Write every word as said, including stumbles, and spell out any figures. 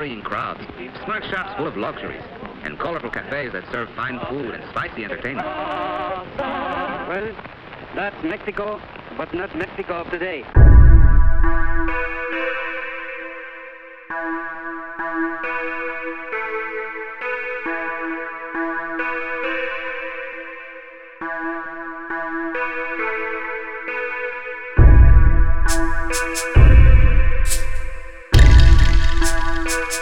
hurrying crowds, smart shops full of luxuries, and colorful cafes that serve fine food and spicy entertainment. Well, that's Mexico, but not Mexico of today. We'll be right back.